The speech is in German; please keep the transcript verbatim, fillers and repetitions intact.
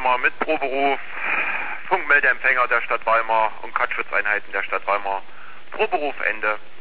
Weimar mit Proberuf, Funkmeldeempfänger der Stadt Weimar und Katzschutzeinheiten der Stadt Weimar. Proberuf Ende.